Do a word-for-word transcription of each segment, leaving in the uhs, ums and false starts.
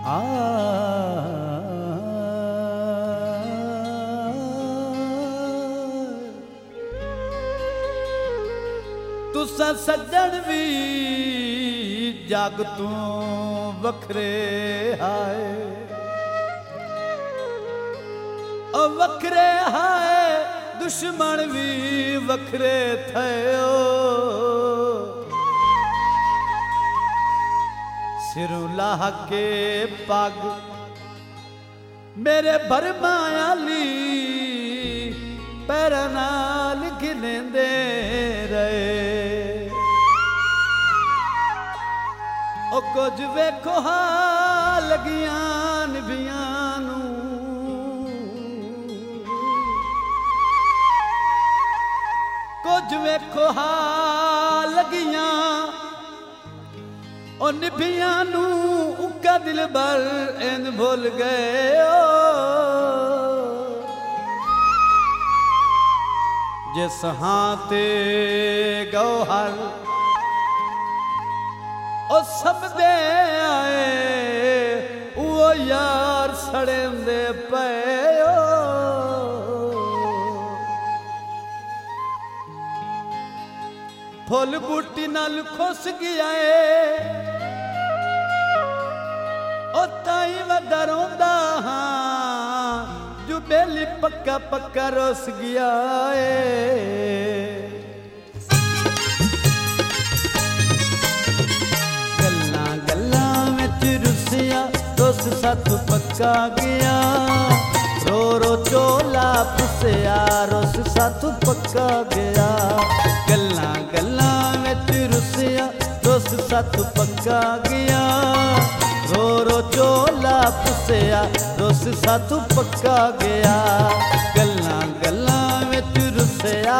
आ तुसा सज्जन भी जग तू वखरे हाय ओ वखरे हाय दुश्मन भी वखरे थयो सिरों लाह के पग मेरे बरमायाली पैर नाल गिलेंदे रहे ओ कुछ वेखो हाल लगियां निभियां नू कुछ वेखो हाल लगियां ओ निभियां नू उका दिल बर इन भूल गए जिस हाथे गौहर ओ सब दे आए वो यार सड़ेंदे पे फुल बूटी नाल खुस गया ओ ताई वदा रोंदा हां जो बेली पक्का पक्का रोस गया गल्ला गल्ला विच रुसिया रोस सत पक्का गया रो रो चोला पुसिया रोस सत पक्का गया गल्ला गल्ला विच रुसिया रोस सत पक्का गया रो रो चोला पुसिया रोस सत पक्का गया गल्ला गल्ला विच रुसिया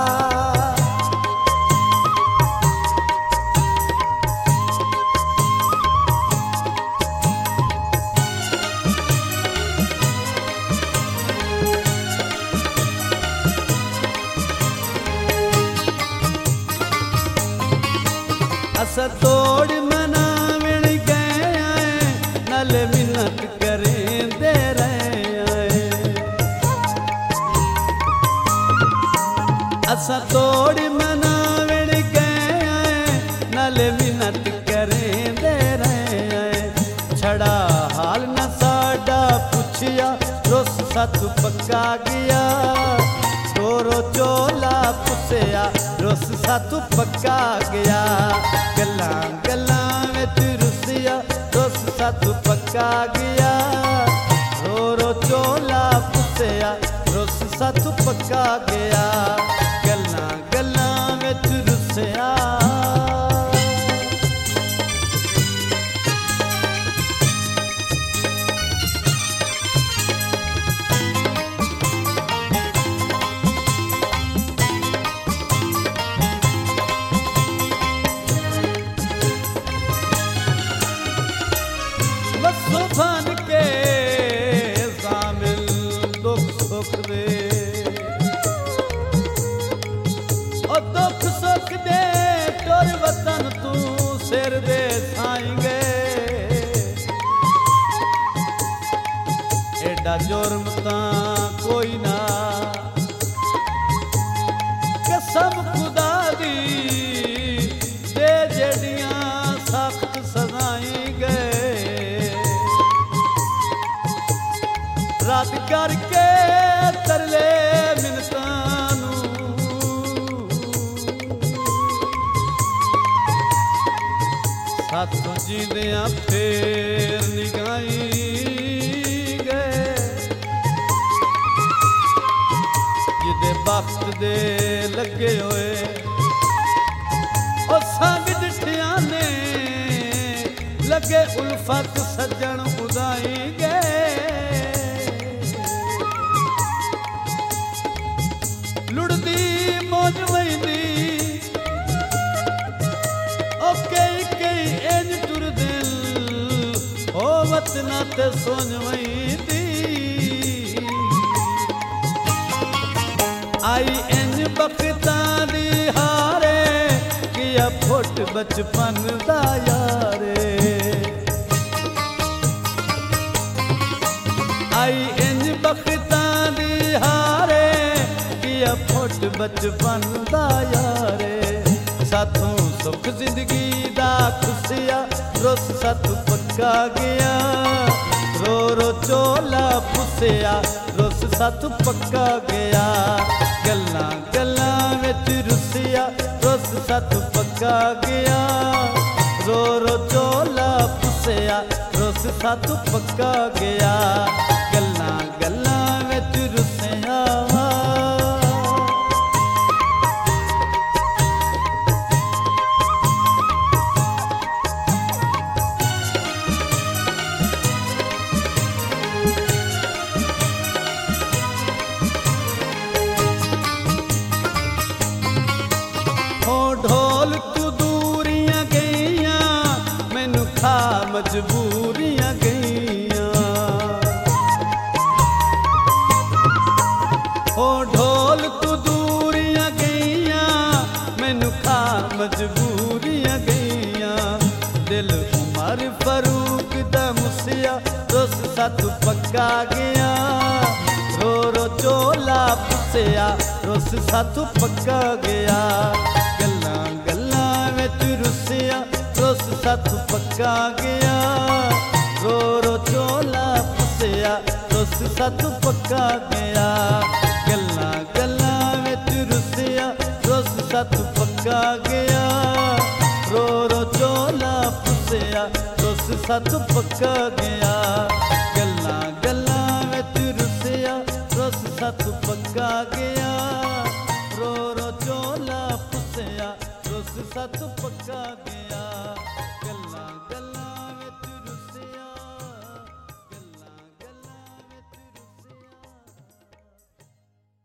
असा तोड़ मनावण गए नल मिन्नत करें दे रहे असा तोड़ मनावण गए नल मिन्नत करें दे रहे छड़ा हाल न साडा पुछिया रोस सत पक्का गया रो चोला पुसिया रोस सत पक्का गया गल्ला गल्ला विच रुसिया रोस सत पक्का गया रो रो चोला पुसिया रोस सत पक्का गया गल्ला गल्ला विच रुसिया सुभान के शामिल दुख सुख दे और दुख सुख दे तोर वतन तू सिर दे साएंगे एडा जुर्म ता कोई ना कसम खुदा दी दे जड़ियां सख्त सजाएंगे रात करके तरले मिनतानू साथों जींदियां फेर निगाई गए जिदे वक्त दे लगे होए ओ संग डिठियां ने लगे उल्फत सज्जन उदाई गए लुड़दी मौज वहींदी ओ कई कई इंज टुर दिल ओ वतना ते सोच वहींदी आई इंज बखतां दी हारे किया फुट बचपन दा यारे बचपन दा यारे साथों सुख जिंदगी दा खुशिया रुस साथू पक्का गया रो रो चोला पुसिया रुस साथू पक्का गया गल्लां गल्लां विच रुसिया रुस साथू पक्का गया रो रो चोला पुसिया रुस साथू पक्का गया गल्लां गल्लां विच रुसिया ढोल तू दूरियां गईयां मैनू खा मजबूरियां गईयां ओ ढोल तू दूरियां गईयां मैनू खा मजबूरियां गईयां दिल उमर फरूक दा मुसिया रुस साथू पक्का गया रो रो चोला पुसिया रुस साथू पक्का गया गल्लां गल्लां विच रुसिया रुस साथू पक्का गया रो रो चोला पुसिया रुस साथू पक्का गया गल्लां गल्लां विच रुसिया रुस साथू पक्का गया रो रो चोला पुसिया रुस साथू पक्का गया गल्लां गल्लां विच रुसिया रुस साथू पक्का गया रो रो चोला पुसिया रुस साथू पक्का गया।